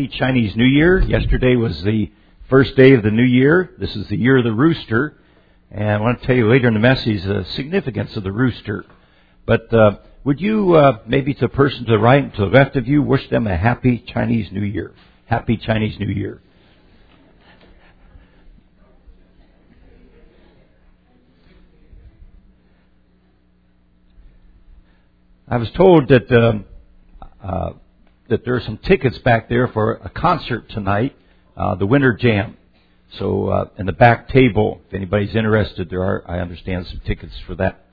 Happy Chinese New Year. Yesterday was the first day of the new year. This is the year of the rooster. And I want to tell you later in the message the significance of the rooster. But would you, maybe to the person to the right and to the left of you, wish them a Happy Chinese New Year? Happy Chinese New Year. I was told that that there are some tickets back there for a concert tonight, the Winter Jam. So in the back table, if anybody's interested, there are, I understand, some tickets for that.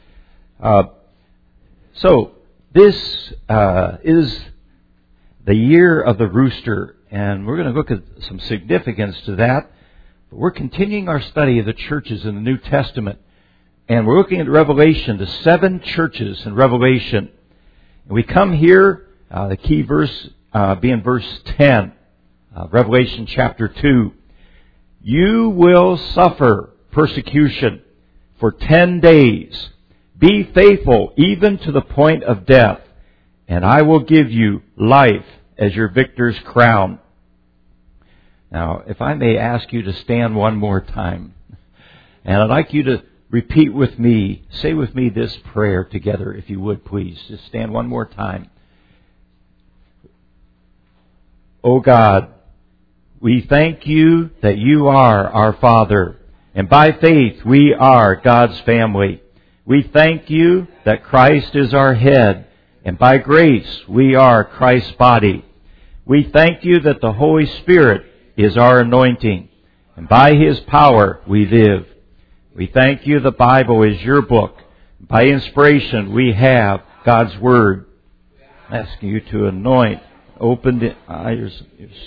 So this is the year of the rooster, and we're going to look at some significance to that. But we're continuing our study of the churches in the New Testament. And we're looking at Revelation, the 7 churches in Revelation. And we come here, the key verse being verse 10, Revelation chapter 2. You will suffer persecution for 10 days. Be faithful even to the point of death, and I will give you life as your victor's crown. Now, if I may ask you to stand one more time, and I'd like you to repeat with me, say with me this prayer together, if you would, please. Just stand one more time. Oh God, we thank you that you are our Father, and by faith we are God's family. We thank you that Christ is our head, and by grace we are Christ's body. We thank you that the Holy Spirit is our anointing, and by His power we live. We thank you the Bible is your book. By inspiration we have God's Word. I'm asking you to anoint, open the eyes.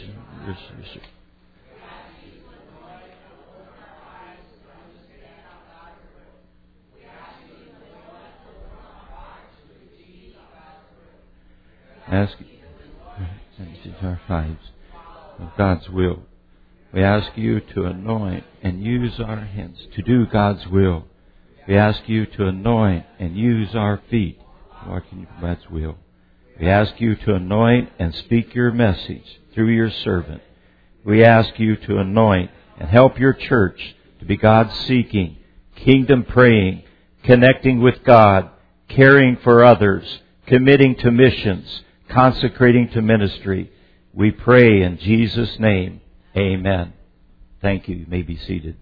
Ask our lives of God's will. We ask you to anoint and use our hands to do God's will. We ask you to anoint and use our feet to walk in God's will. We ask you to anoint and speak your message through your servant. We ask you to anoint and help your church to be God-seeking, kingdom-praying, connecting with God, caring for others, committing to missions, consecrating to ministry. We pray in Jesus' name. Amen. Thank you. You may be seated.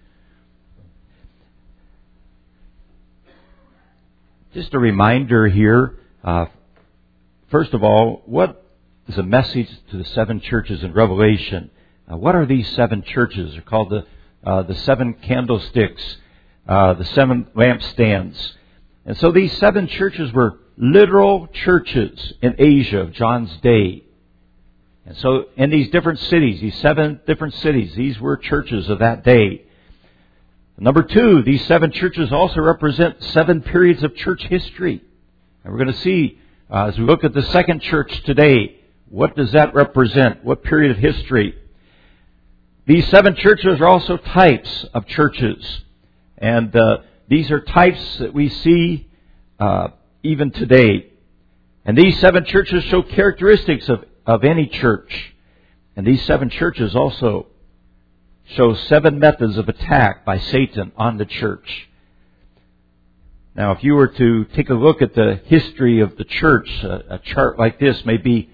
Just a reminder here. First of all, what is a message to the 7 churches in Revelation? What are these 7 churches? They're called the 7 candlesticks, the 7 lampstands. And so these 7 churches were literal churches in Asia of John's day. And so in these different cities, these 7 different cities, these were churches of that day. Number 2, these 7 churches also represent 7 periods of church history. And we're going to see, as we look at the 2nd church today, what does that represent? What period of history? These 7 churches are also types of churches. And these are types that we see even today. And these 7 churches show characteristics of any church. And these 7 churches also show 7 methods of attack by Satan on the church. Now, if you were to take a look at the history of the church, a chart like this may be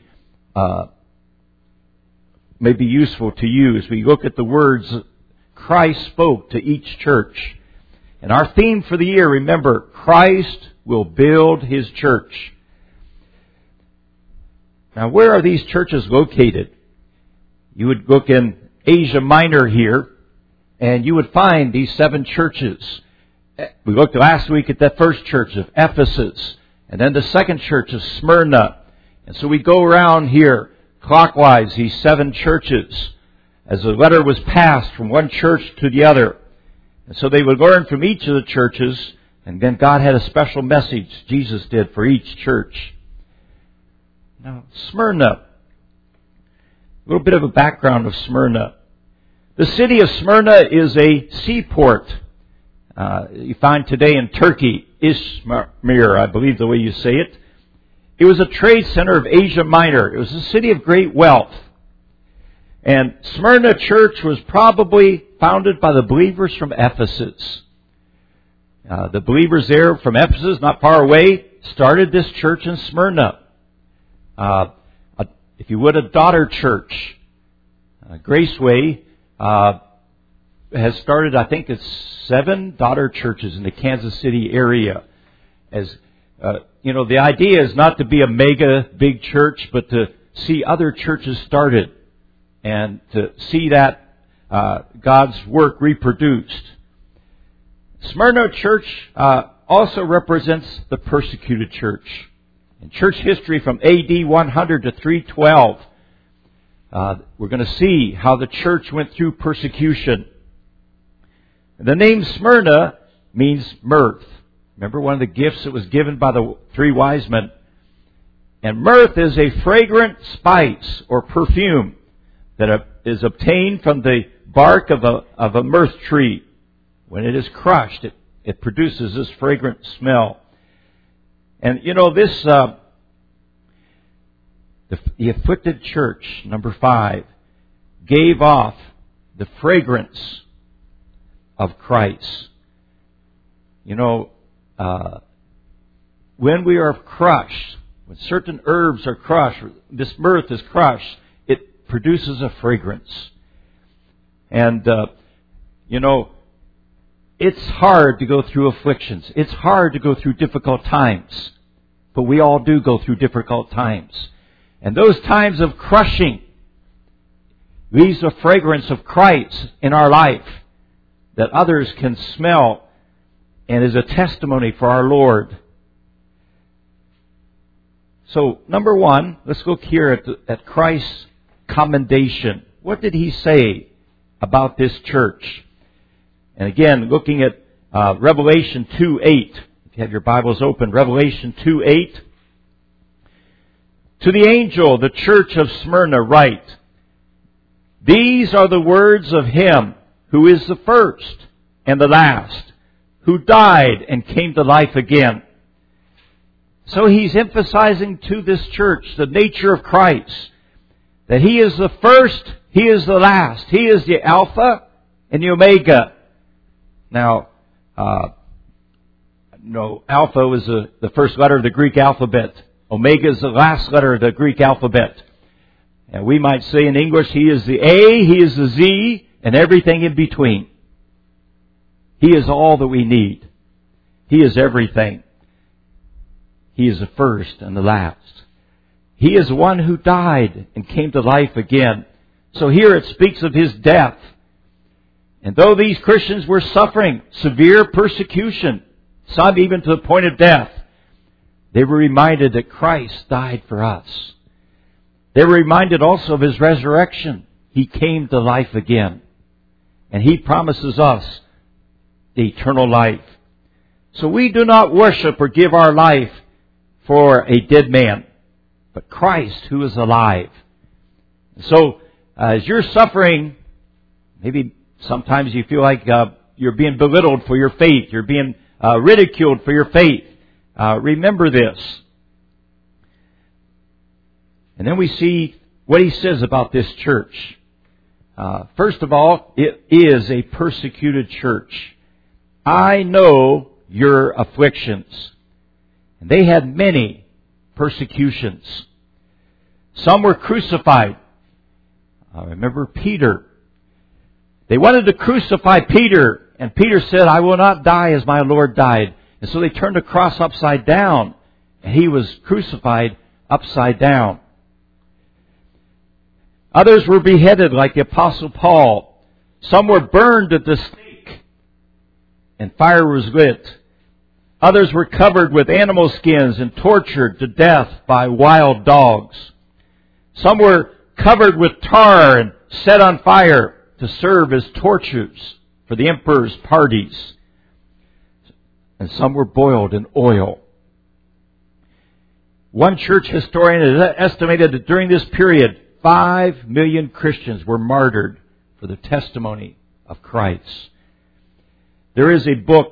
useful to you as we look at the words Christ spoke to each church. And our theme for the year, remember, Christ will build His church. Now, where are these churches located? You would look in Asia Minor here, and you would find these 7 churches. We looked last week at that first church of Ephesus, and then the 2nd church of Smyrna. And so we go around here clockwise, these 7 churches, as the letter was passed from one church to the other. And so they would learn from each of the churches, and then God had a special message, Jesus did, for each church. Now, Smyrna. A little bit of a background of Smyrna. The city of Smyrna is a seaport. You find today in Turkey, Izmir, I believe the way you say it. It was a trade center of Asia Minor. It was a city of great wealth. And Smyrna church was probably founded by the believers from Ephesus. The believers there from Ephesus, not far away, started this church in Smyrna. If you would, a daughter church. Graceway has started, I think it's 7 daughter churches in the Kansas City area. As the idea is not to be a mega big church, but to see other churches started and to see that God's work reproduced. Smyrna church also represents the persecuted church. In church history from AD 100 to 312, we're going to see how the church went through persecution. The name Smyrna means mirth. Remember one of the gifts that was given by the 3 wise men? And mirth is a fragrant spice or perfume that is obtained from the bark of a myrrh tree. When it is crushed, it produces this fragrant smell. And this, the afflicted church, number 5, gave off the fragrance of Christ. When we are crushed, when certain herbs are crushed, this mirth is crushed, it produces a fragrance. And, it's hard to go through afflictions. It's hard to go through difficult times. But we all do go through difficult times. And those times of crushing leaves a fragrance of Christ in our life that others can smell and is a testimony for our Lord. So, number 1, let's look here at Christ's commendation. What did He say about this church? And again, looking at Revelation 2:8. If you have your Bibles open, Revelation 2:8. To the angel, the church of Smyrna, write, These are the words of Him who is the first and the last, who died and came to life again. So He's emphasizing to this church the nature of Christ, that He is the first, He is the last, He is the Alpha and the Omega. Now, Alpha was the first letter of the Greek alphabet. Omega is the last letter of the Greek alphabet. And we might say in English, He is the A, He is the Z, and everything in between. He is all that we need. He is everything. He is the first and the last. He is the one who died and came to life again. So here it speaks of His death. And though these Christians were suffering severe persecution, some even to the point of death, they were reminded that Christ died for us. They were reminded also of His resurrection. He came to life again. And He promises us the eternal life. So we do not worship or give our life for a dead man, but Christ who is alive. So as you're suffering, maybe sometimes you feel like you're being belittled for your faith. You're being ridiculed for your faith. Remember this. And then we see what He says about this church. First of all, it is a persecuted church. I know your afflictions. And they had many persecutions. Some were crucified. Remember Peter. They wanted to crucify Peter, and Peter said, I will not die as my Lord died. And so they turned the cross upside down, and He was crucified upside down. Others were beheaded like the Apostle Paul. Some were burned at the stake, and fire was lit. Others were covered with animal skins and tortured to death by wild dogs. Some were covered with tar and set on fire to serve as torches for the emperor's parties. And some were boiled in oil. One church historian has estimated that during this period, 5 million Christians were martyred for the testimony of Christ. There is a book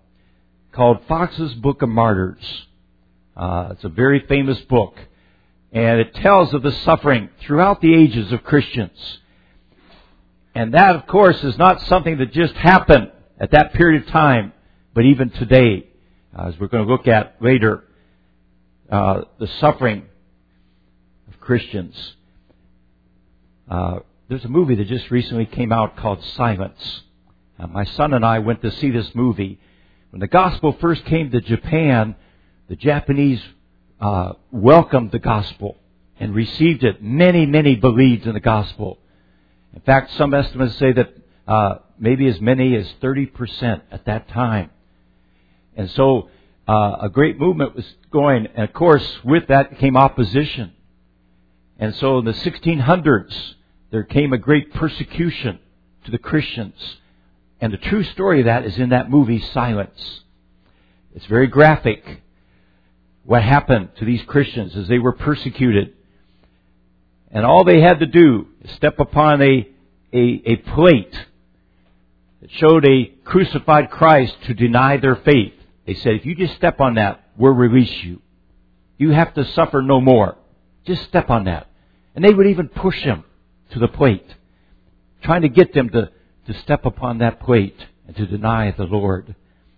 called Fox's Book of Martyrs. It's a very famous book. And it tells of the suffering throughout the ages of Christians. And that, of course, is not something that just happened at that period of time, but even today, as we're going to look at later, the suffering of Christians. There's a movie that just recently came out called Silence. My son and I went to see this movie. When the gospel first came to Japan, the Japanese welcomed the gospel and received it. Many, many believed in the gospel. In fact, some estimates say that maybe as many as 30% at that time. And so a great movement was going. And of course, with that came opposition. And so in the 1600s, there came a great persecution to the Christians. And the true story of that is in that movie, Silence. It's very graphic what happened to these Christians as they were persecuted. And all they had to do is step upon a plate that showed a crucified Christ to deny their faith. They said, if you just step on that, we'll release you. You have to suffer no more. Just step on that. And they would even push him to the plate, trying to get them to step upon that plate and to deny the Lord.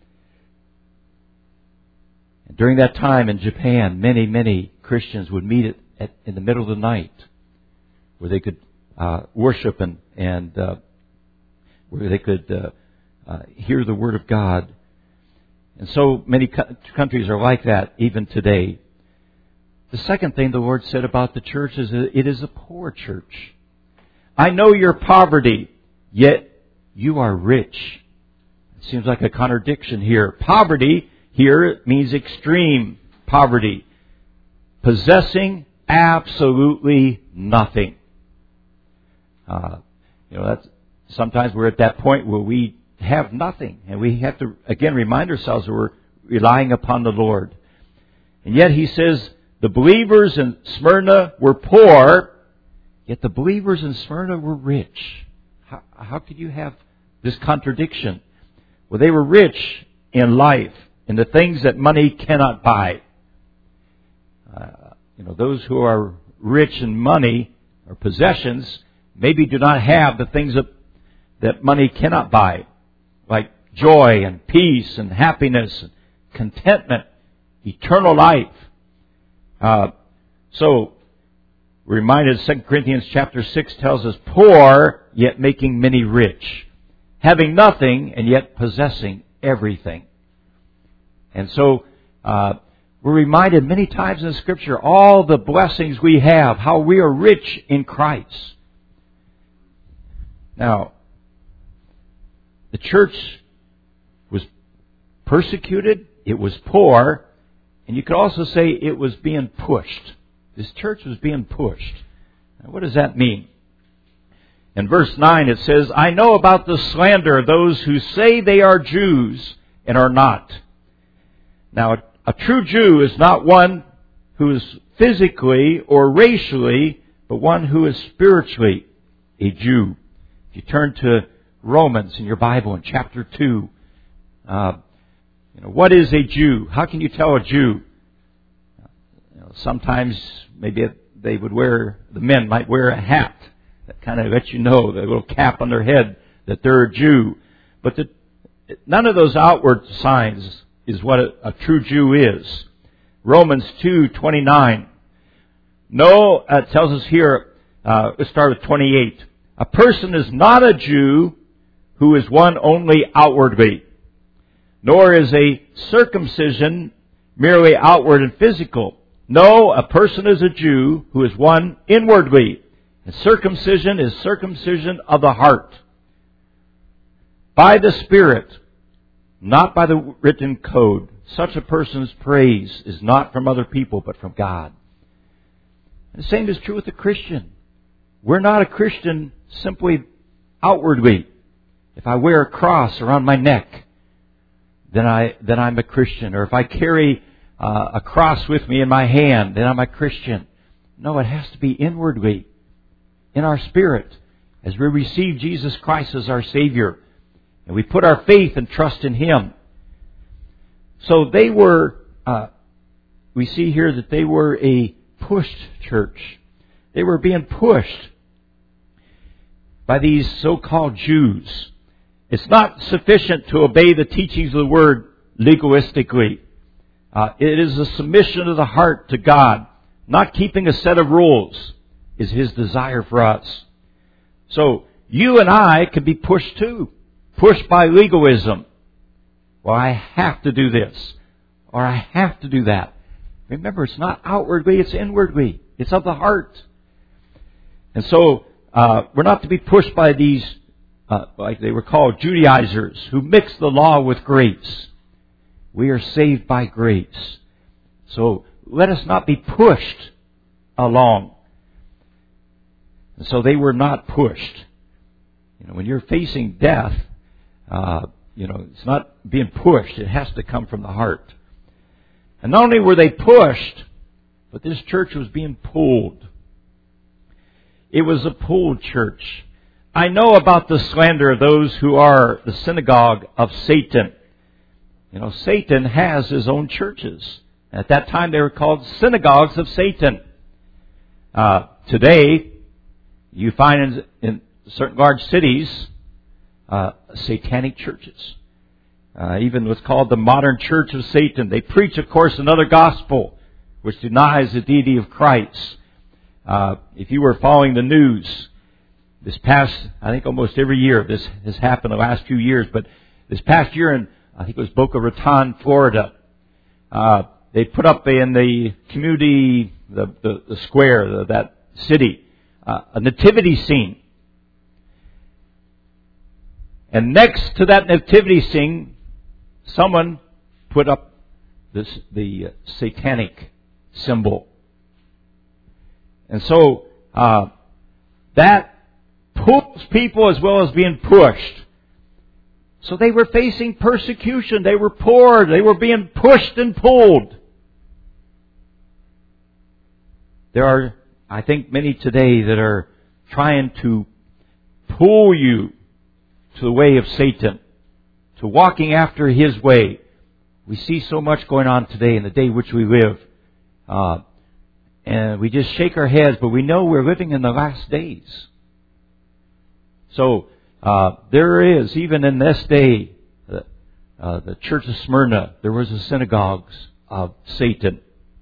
And during that time in Japan, many, many Christians would meet in the middle of the night where they could worship and where they could hear the Word of God. And so many countries are like that even today. The second thing the Lord said about the church is that it is a poor church. I know your poverty, yet you are rich. It seems like a contradiction here. Poverty here means extreme poverty. Possessing absolutely nothing. That's sometimes we're at that point where we have nothing. And we have to, again, remind ourselves that we're relying upon the Lord. And yet He says, the believers in Smyrna were poor, yet the believers in Smyrna were rich. How could you have this contradiction? Well, they were rich in life, in the things that money cannot buy. Those who are rich in money or possessions maybe do not have the things that money cannot buy, like joy and peace and happiness and contentment, eternal life. So, we're reminded 2 Corinthians chapter 6 tells us, poor, yet making many rich. Having nothing, and yet possessing everything. And so, we're reminded many times in Scripture, all the blessings we have, how we are rich in Christ. Now, the church was persecuted, it was poor, and you could also say it was being pushed. This church was being pushed. Now, what does that mean? In verse 9 it says, I know about the slander of those who say they are Jews and are not. Now, a true Jew is not one who is physically or racially, but one who is spiritually a Jew. If you turn to Romans in your Bible in chapter 2, what is a Jew? How can you tell a Jew? Sometimes maybe the men might wear a hat that kind of lets you know, the little cap on their head, that they're a Jew. But none of those outward signs is what a true Jew is. Romans 2:29. No, it tells us here, let's start with 28. A person is not a Jew who is one only outwardly, nor is a circumcision merely outward and physical. No, a person is a Jew who is one inwardly. And circumcision is circumcision of the heart, by the Spirit, not by the written code. Such a person's praise is not from other people, but from God. And the same is true with the Christian. We're not a Christian simply outwardly. If I wear a cross around my neck, then I'm a Christian. Or if I carry a cross with me in my hand, then I'm a Christian. No, it has to be inwardly, in our spirit, as we receive Jesus Christ as our Savior, and we put our faith and trust in Him. So they were, we see here that they were a pushed, church. They were being pushed by these so-called Jews. It's not sufficient to obey the teachings of the Word legalistically. It is a submission of the heart to God. Not keeping a set of rules is His desire for us. So, you and I can be pushed too. Pushed by legalism. Well, I have to do this. Or I have to do that. Remember, it's not outwardly, it's inwardly. It's of the heart. And so, we're not to be pushed by these, like they were called, Judaizers, who mix the law with grace. We are saved by grace. So, let us not be pushed along. And so they were not pushed. When you're facing death, it's not being pushed. It has to come from the heart. And not only were they pushed, but this church was being pulled. It was a pulled church. I know about the slander of those who are the synagogue of Satan. Satan has his own churches. At that time they were called synagogues of Satan. Today, you find in certain large cities, satanic churches. Even what's called the modern church of Satan. They preach, of course, another gospel, which denies the deity of Christ. If you were following the news, this past, I think almost every year, this has happened the last few years, but this past year in, I think it was Boca Raton, Florida, they put up in the community, the square, that city, a nativity scene. And next to that nativity scene, someone put up the satanic symbol. And so, that pulls people as well as being pushed. So they were facing persecution. They were poor. They were being pushed and pulled. There are, I think, many today that are trying to pull you to the way of Satan, to walking after his way. We see so much going on today in the day in which we live. And we just shake our heads, but we know we're living in the last days. So, there is, even in this day, the church of Smyrna, there was a synagogues of Satan.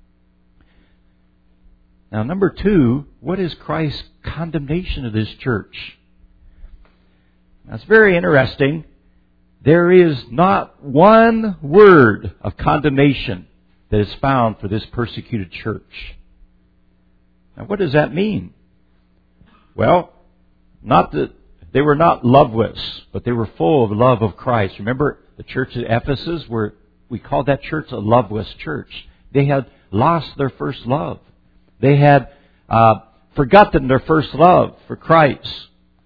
Now, number 2, what is Christ's condemnation of this church? That's very interesting. There is not one word of condemnation that is found for this persecuted church. Now, what does that mean? Well, not that they were not loveless, but they were full of the love of Christ. Remember, the church at Ephesus, we called that church a loveless church. They had lost their first love. They had forgotten their first love for Christ.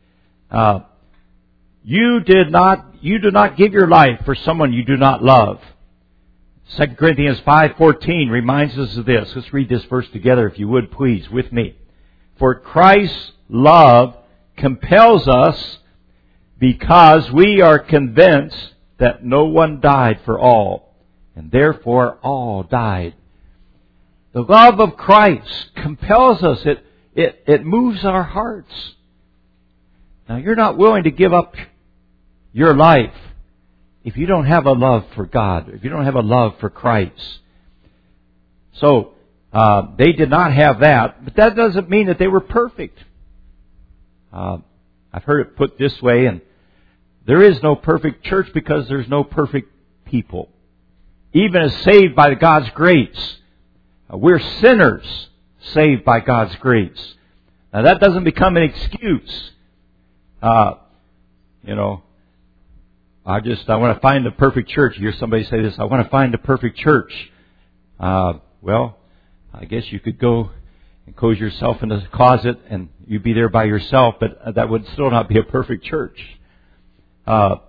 You do not give your life for someone you do not love. 2 Corinthians 5:14 reminds us of this. Let's read this verse together, if you would, please, with me. For Christ's love compels us, because we are convinced that no one died for all, and therefore all died. The love of Christ compels us. It moves our hearts. Now, you're not willing to give up your life if you don't have a love for God, if you don't have a love for Christ. So, they did not have that, but that doesn't mean that they were perfect. I've heard it put this way, and there is no perfect church because there's no perfect people. Even as saved by God's grace, we're sinners saved by God's grace. Now, that doesn't become an excuse. I want to find the perfect church. You hear somebody say this, I want to find the perfect church. Well, I guess you could go and close yourself in the closet and you'd be there by yourself, but that would still not be a perfect church. But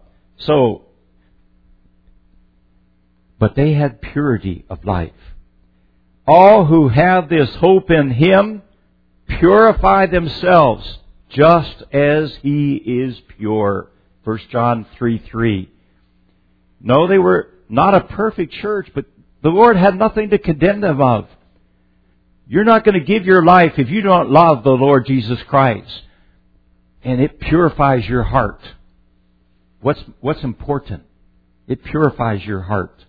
they had purity of life. All who have this hope in Him purify themselves just as He is pure. 1 John 3:3. No, they were not a perfect church, but the Lord had nothing to condemn them of. You're not going to give your life if you don't love the Lord Jesus Christ. And it purifies your heart. What's important? It purifies your heart.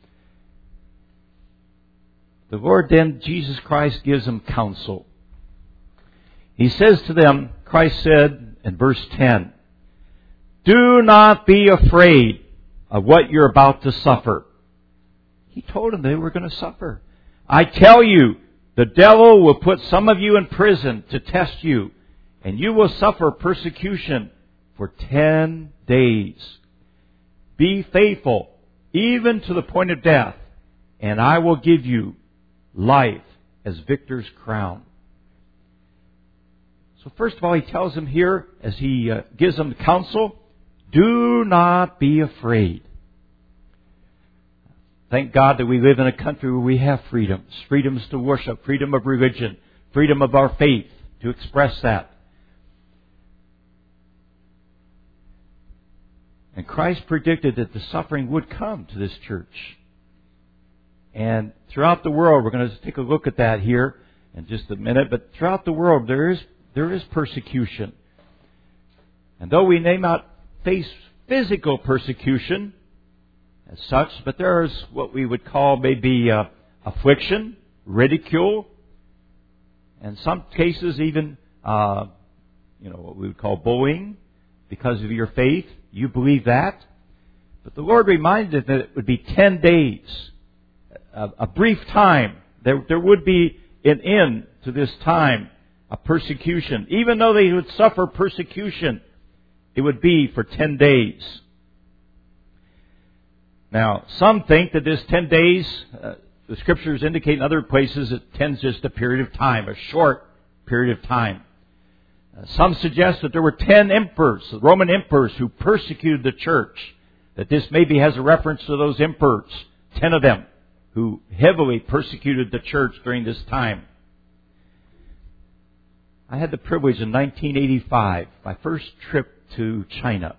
The Lord then, Jesus Christ, gives them counsel. He says to them, Christ said in verse 10, "Do not be afraid of what you're about to suffer." He told them they were going to suffer. "I tell you, the devil will put some of you in prison to test you, and you will suffer persecution for 10 days. Be faithful, even to the point of death, and I will give you life as victor's crown." So first of all, he tells them here, as he gives them counsel, do not be afraid. Thank God that we live in a country where we have freedoms. Freedoms to worship, freedom of religion, freedom of our faith to express that. And Christ predicted that the suffering would come to this church. And throughout the world, we're going to take a look at that here in just a minute, but throughout the world there is persecution. And though we may not face physical persecution as such, but there is what we would call maybe affliction, ridicule, and some cases even what we would call bullying because of your faith. You believe that. But the Lord reminded that it would be 10 days, a brief time. There would be an end to this time of persecution. Even though they would suffer persecution, it would be for 10 days. Now, some think that this 10 days, the Scriptures indicate in other places, it tends just a period of time, a short period of time. Some suggest that there were 10 emperors, the Roman emperors, who persecuted the church. That this maybe has a reference to those emperors, 10 of them, who heavily persecuted the church during this time. I had the privilege in 1985, my first trip to China.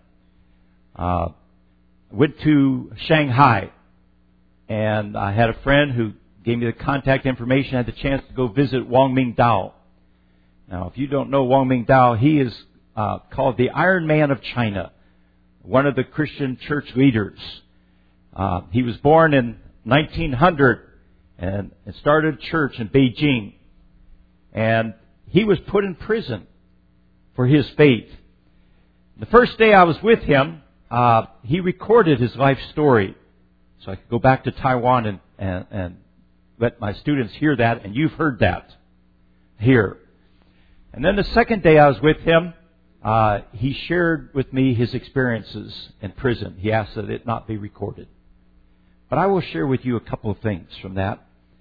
Went to Shanghai, and I had a friend who gave me the contact information. I had the chance to go visit Wang Mingdao. Now, if you don't know Wang Mingdao, he is called the Iron Man of China, one of the Christian church leaders. He was born in 1900 and started a church in Beijing. And he was put in prison for his faith. The first day I was with him, he recorded his life story. So I could go back to Taiwan and let my students hear that, and you've heard that here. And then the second day I was with him, he shared with me his experiences in prison. He asked that it not be recorded. But I will share with you a couple of things from that.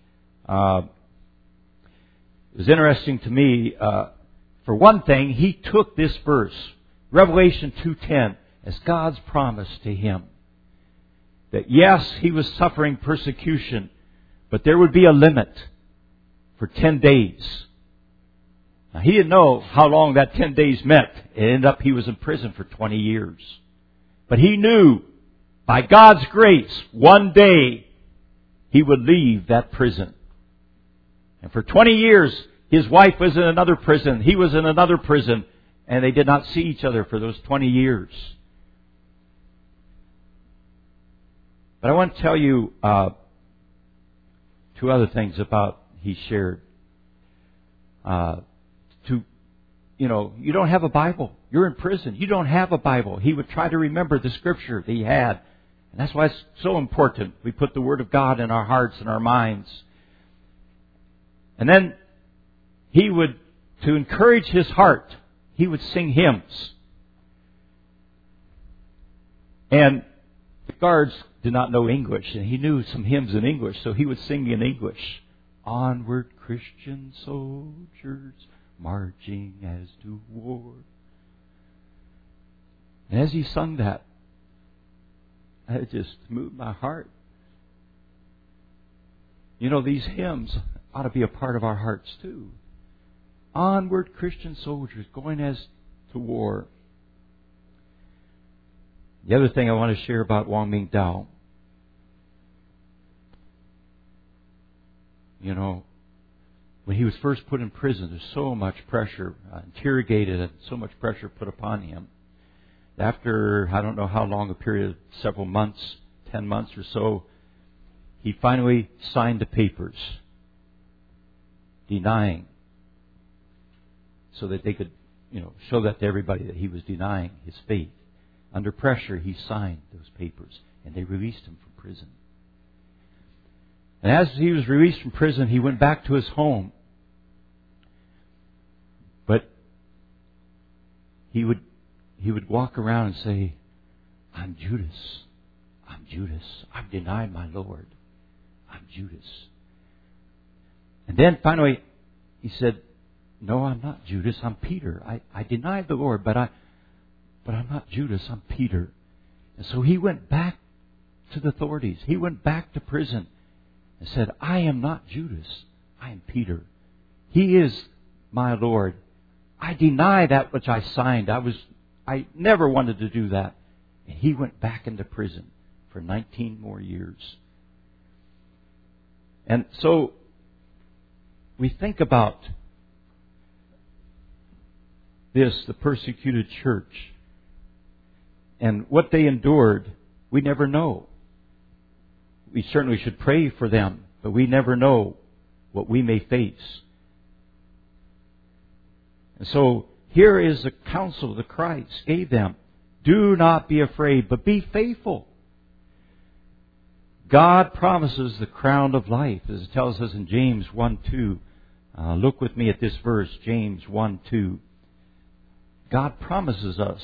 It was interesting to me. For one thing, he took this verse, Revelation 2:10, as God's promise to him. That yes, he was suffering persecution, but there would be a limit for 10 days. Now, he didn't know how long that 10 days meant. It ended up he was in prison for 20 years. But he knew, by God's grace, one day he would leave that prison. And for 20 years, his wife was in another prison. He was in another prison. And they did not see each other for those 20 years. But I want to tell you two other things about he shared. You don't have a Bible. You're in prison. You don't have a Bible. He would try to remember the Scripture that he had. And that's why it's so important. We put the Word of God in our hearts and our minds. And then he would, to encourage his heart, he would sing hymns. And the guards did not know English, and he knew some hymns in English, so he would sing in English. Onward, Christian soldiers, marching as to war. And as he sung that, it just moved my heart. These hymns ought to be a part of our hearts too. Onward, Christian soldiers, going as to war. The other thing I want to share about Wang Mingdao, when he was first put in prison, there's so much pressure, interrogated, and so much pressure put upon him. After, I don't know how long a period, several months, 10 months or so, he finally signed the papers, denying, so that they could, show that to everybody that he was denying his faith. Under pressure, he signed those papers, and they released him from prison. And as he was released from prison, he went back to his home. But he would walk around and say, I'm Judas. I'm Judas. I've denied my Lord. I'm Judas. And then finally, he said, no, I'm not Judas. I'm Peter. I denied the Lord, but I'm not Judas. I'm Peter. And so he went back to the authorities. He went back to prison and said, I am not Judas. I am Peter. He is my Lord. I deny that which I signed. I never wanted to do that. And he went back into prison for 19 more years. And so we think about this, the persecuted church, and what they endured. We never know. We certainly should pray for them, but we never know what we may face. And so here is the counsel that Christ gave them. Do not be afraid, but be faithful. God promises the crown of life, as it tells us in James 1:2. Look with me at this verse, James 1:2. God promises us.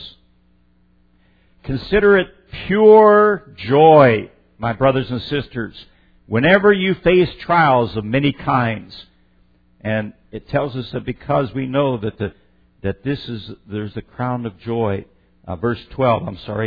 Consider it pure joy, my brothers and sisters, whenever you face trials of many kinds. And it tells us that because we know that there's the crown of joy. Verse 2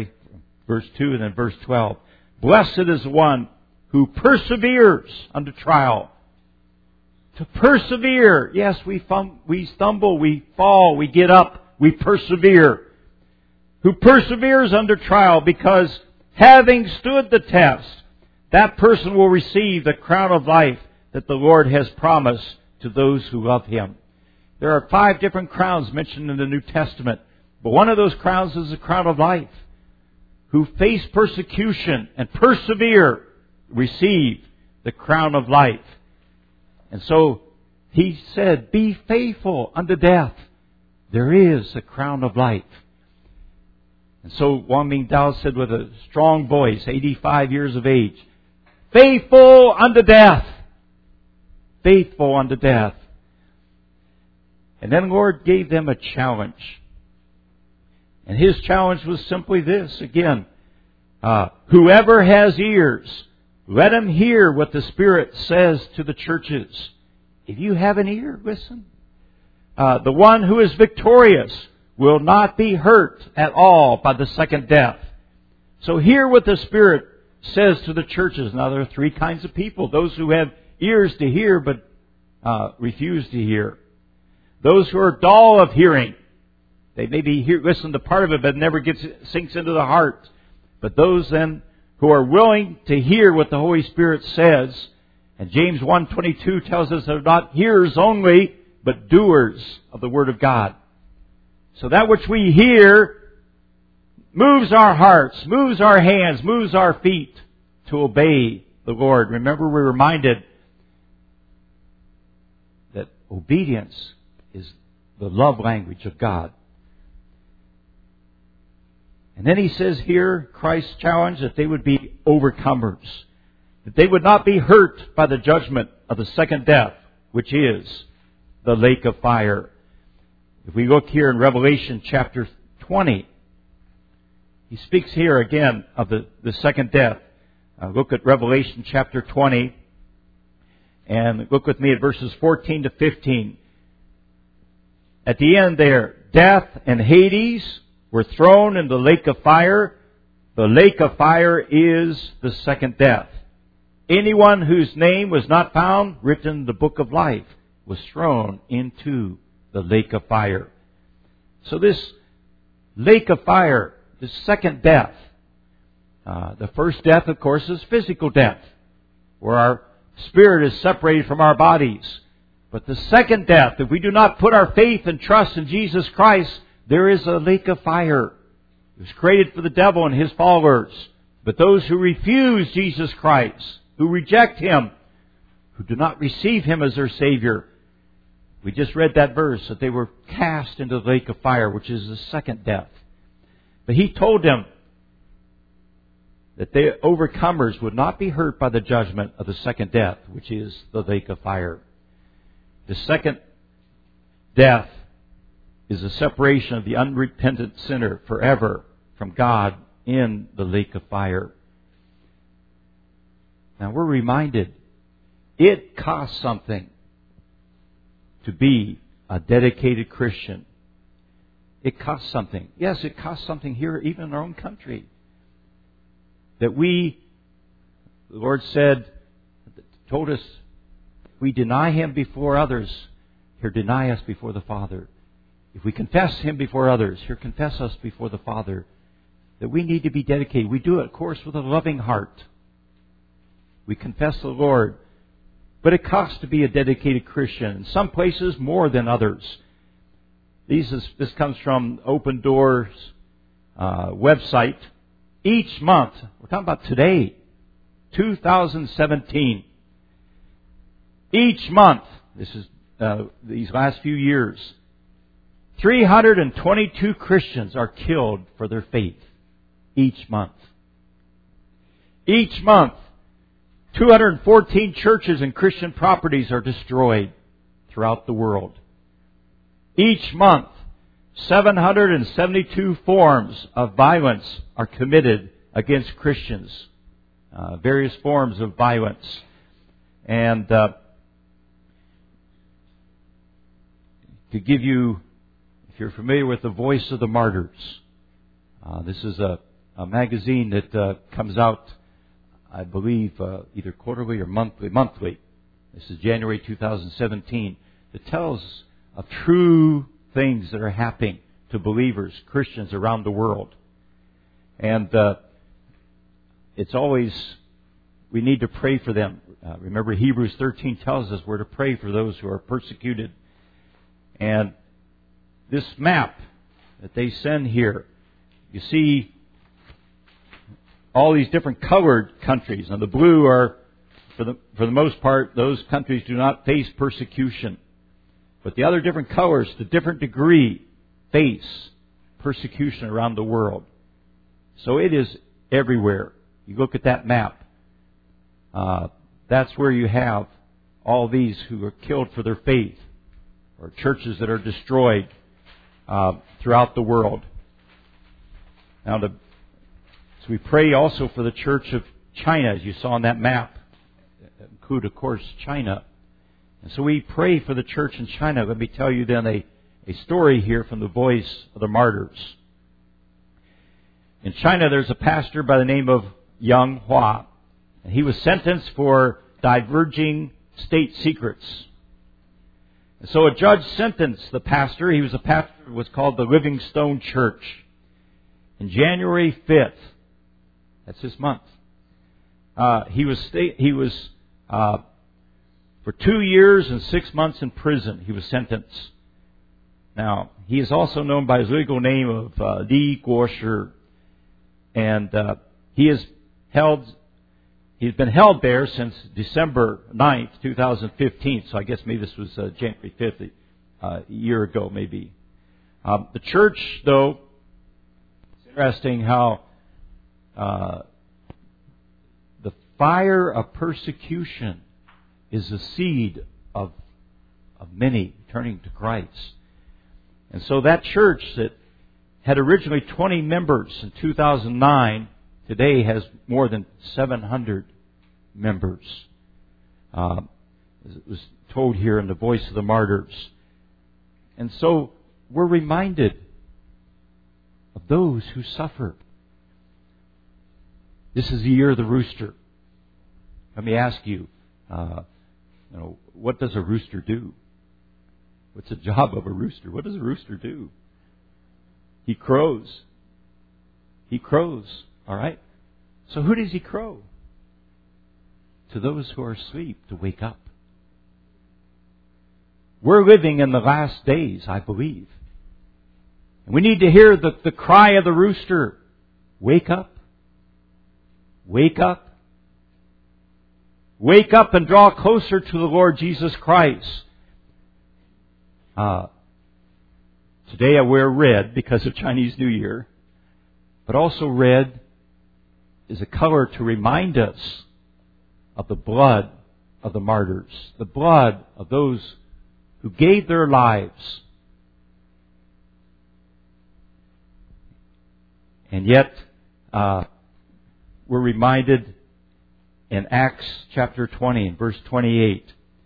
and then verse 12. Blessed is the one who perseveres under trial. To persevere. Yes, we stumble, we fall, we get up, we persevere. Who perseveres under trial, because having stood the test, that person will receive the crown of life that the Lord has promised to those who love Him. There are 5 different crowns mentioned in the New Testament, but one of those crowns is the crown of life. Who face persecution and persevere receive the crown of life. And so He said, be faithful unto death. There is a crown of life. And so Wang Mingdao said with a strong voice, 85 years of age, faithful unto death. Faithful unto death. And then the Lord gave them a challenge. And His challenge was simply this, again, whoever has ears, let him hear what the Spirit says to the churches. If you have an ear, listen. The one who is victorious will not be hurt at all by the second death. So hear what the Spirit says to the churches. Now there are 3 kinds of people. Those who have ears to hear but refuse to hear. Those who are dull of hearing. They maybe listen to part of it but never sinks into the heart. But those then who are willing to hear what the Holy Spirit says. And James 1:22 tells us they're not hearers only, but doers of the Word of God. So that which we hear moves our hearts, moves our hands, moves our feet to obey the Lord. Remember, we're reminded that obedience is the love language of God. And then He says here, Christ's challenge, that they would be overcomers. That they would not be hurt by the judgment of the second death, which is the lake of fire. If we look here in Revelation chapter 20, He speaks here again of the second death. Look at Revelation chapter 20, and look with me at verses 14 to 15. At the end there, death and Hades were thrown in the lake of fire. The lake of fire is the second death. Anyone whose name was not found written in the book of life was thrown into the lake of fire. So this lake of fire, the second death. The first death, of course, is physical death, where our spirit is separated from our bodies. But the second death, if we do not put our faith and trust in Jesus Christ, there is a lake of fire. It was created for the devil and his followers. But those who refuse Jesus Christ, who reject Him, who do not receive Him as their Savior, we just read that verse, that they were cast into the lake of fire, which is the second death. But He told them that the overcomers would not be hurt by the judgment of the second death, which is the lake of fire. The second death is a separation of the unrepentant sinner forever from God in the lake of fire. Now we're reminded, it costs something to be a dedicated Christian. It costs something. Yes, it costs something here, even in our own country. That the Lord told us, if we deny Him before others, He'll deny us before the Father. If we confess Him before others, He'll confess us before the Father. That we need to be dedicated. We do it, of course, with a loving heart. We confess the Lord. But it costs to be a dedicated Christian. In some places more than others. This comes from Open Doors website. Each month, we're talking about today, 2017. Each month, this is these last few years, 322 Christians are killed for their faith. Each month. Each month, 214 churches and Christian properties are destroyed throughout the world. Each month, 772 forms of violence are committed against Christians. Various forms of violence. And to give you, if you're familiar with the Voice of the Martyrs, this is a magazine that comes out, I believe, either quarterly or monthly. This is January 2017. It tells of true things that are happening to believers, Christians around the world. And it's always, we need to pray for them. Remember, Hebrews 13 tells us we're to pray for those who are persecuted. And this map that they send here, you see all these different colored countries. Now the blue are, for the most part, those countries do not face persecution. But the other different colors, to different degree, face persecution around the world. So it is everywhere. You look at that map. That's where you have all these who are killed for their faith, or churches that are destroyed throughout the world. Now, so we pray also for the Church of China, as you saw on that map. Include, of course, China. And so we pray for the church in China. Let me tell you then a story here from the Voice of the Martyrs. In China, there's a pastor by the name of Yang Hua. And he was sentenced for divulging state secrets. And so a judge sentenced the pastor. He was a pastor of what's called the Living Stone Church. In January 5th, that's this month, he was for 2 years and 6 months in prison. He was sentenced. Now, he is also known by his legal name of Li Guoshi. And he's been held there since December 9th, 2015. So I guess maybe this was January 5th, a year ago maybe. The church, though, it's interesting how the fire of persecution is the seed of many turning to Christ. And so that church that had originally 20 members in 2009, today has more than 700 members. As it was told here in the Voice of the Martyrs. And so we're reminded of those who suffer. This is the year of the rooster. Let me ask you, what does a rooster do? What's the job of a rooster? What does a rooster do? He crows. He crows. All right? So who does he crow? To those who are asleep to wake up. We're living in the last days, I believe. And we need to hear the cry of the rooster. Wake up. Wake up. Wake up and draw closer to the Lord Jesus Christ. Today I wear red because of Chinese New Year. But also red is a color to remind us of the blood of the martyrs. The blood of those who gave their lives. And yet, we're reminded in Acts chapter 20 and verse 28.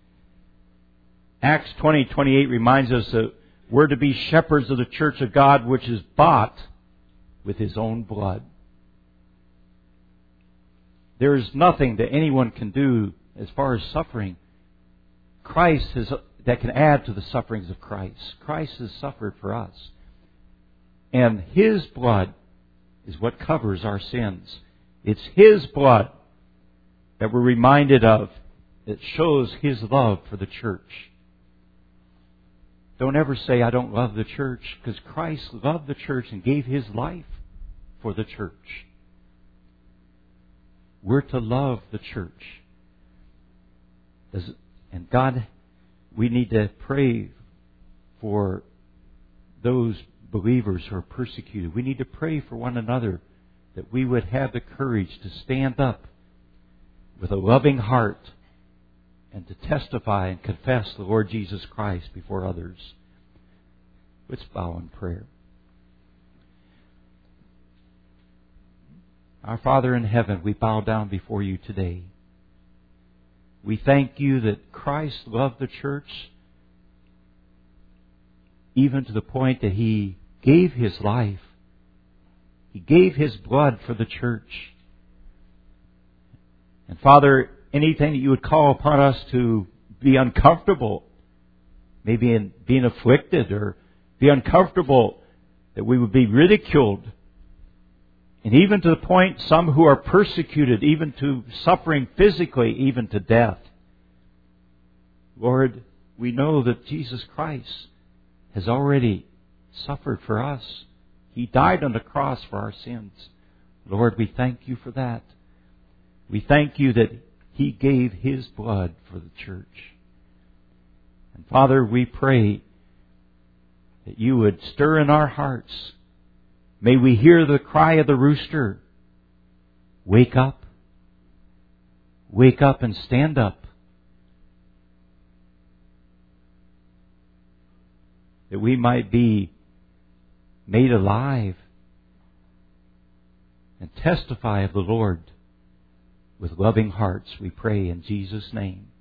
Acts 20:28 reminds us that we're to be shepherds of the church of God, which is bought with His own blood. There is nothing that anyone can do as far as suffering. That can add to the sufferings of Christ. Christ has suffered for us. And His blood is what covers our sins. It's His blood that we're reminded of that shows His love for the church. Don't ever say, I don't love the church, because Christ loved the church and gave His life for the church. We're to love the church. And God, we need to pray for those believers who are persecuted. We need to pray for one another that we would have the courage to stand up with a loving heart and to testify and confess the Lord Jesus Christ before others. Let's bow in prayer. Our Father in heaven, we bow down before You today. We thank You that Christ loved the church even to the point that He gave His life. He gave His blood for the church. And Father, anything that You would call upon us to be uncomfortable, maybe in being afflicted or be uncomfortable, that we would be ridiculed, and even to the point some who are persecuted, even to suffering physically, even to death. Lord, we know that Jesus Christ has already suffered for us. He died on the cross for our sins. Lord, we thank You for that. We thank You that He gave His blood for the church. And Father, we pray that You would stir in our hearts. May we hear the cry of the rooster. Wake up. Wake up and stand up. That we might be made alive and testify of the Lord with loving hearts, we pray in Jesus' name.